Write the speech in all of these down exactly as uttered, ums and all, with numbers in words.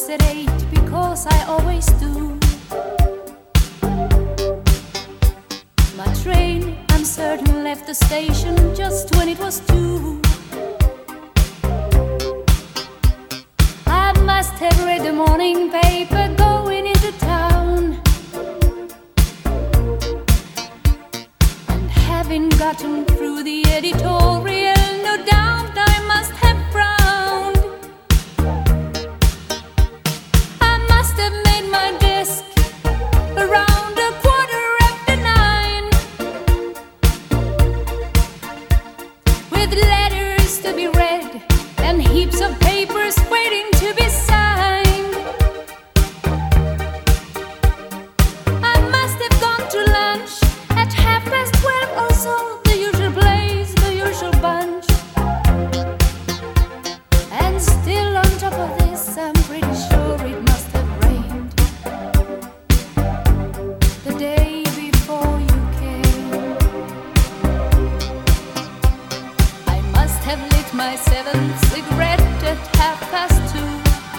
at eight because I always do. My train, I'm certain, left the station just when it was two. I must have read the morning paper going into town, and having gotten through the editorial, no doubt I must have frowned. I must have made my desk around a quarter after nine, with letters to be read and heaps of papers waiting to be signed. I must have gone to lunch at half past twelve or so, the usual place, the usual bunch. And still on top of this, I'm pretty sure it must have rained the day before you came. I must have lit my seventh cigarette at half past two,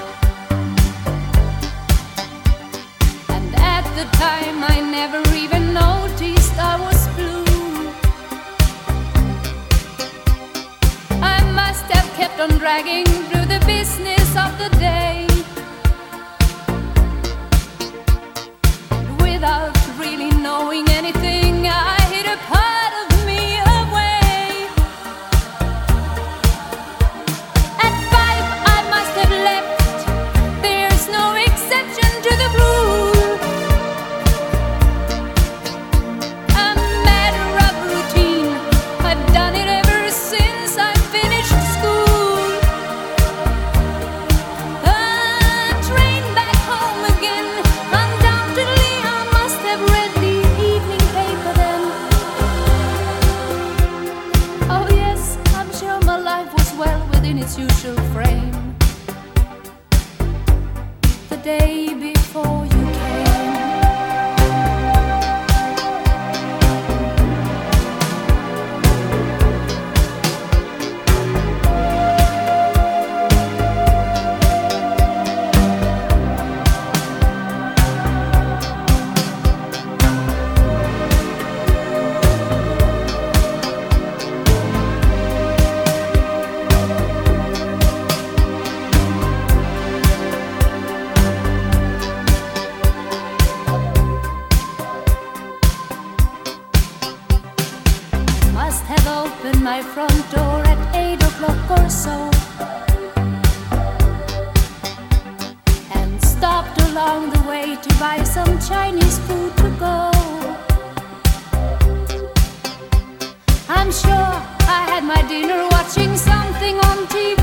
and at the time I never even noticed I was blue. I must have kept on dragging through the business of the day, and without really knowing anything, I hid a part of me away. At five I must have left, there's no exception to the rule. A matter of routine, I've done it ever since I finished school. A train back home again, undoubtedly I must have read the evening paper then. Oh yes, I'm sure my life was well within its usual frame the day before you came. Must have opened my front door at eight o'clock or so, and stopped along the way to buy some Chinese food to go. I'm sure I had my dinner watching something on T V.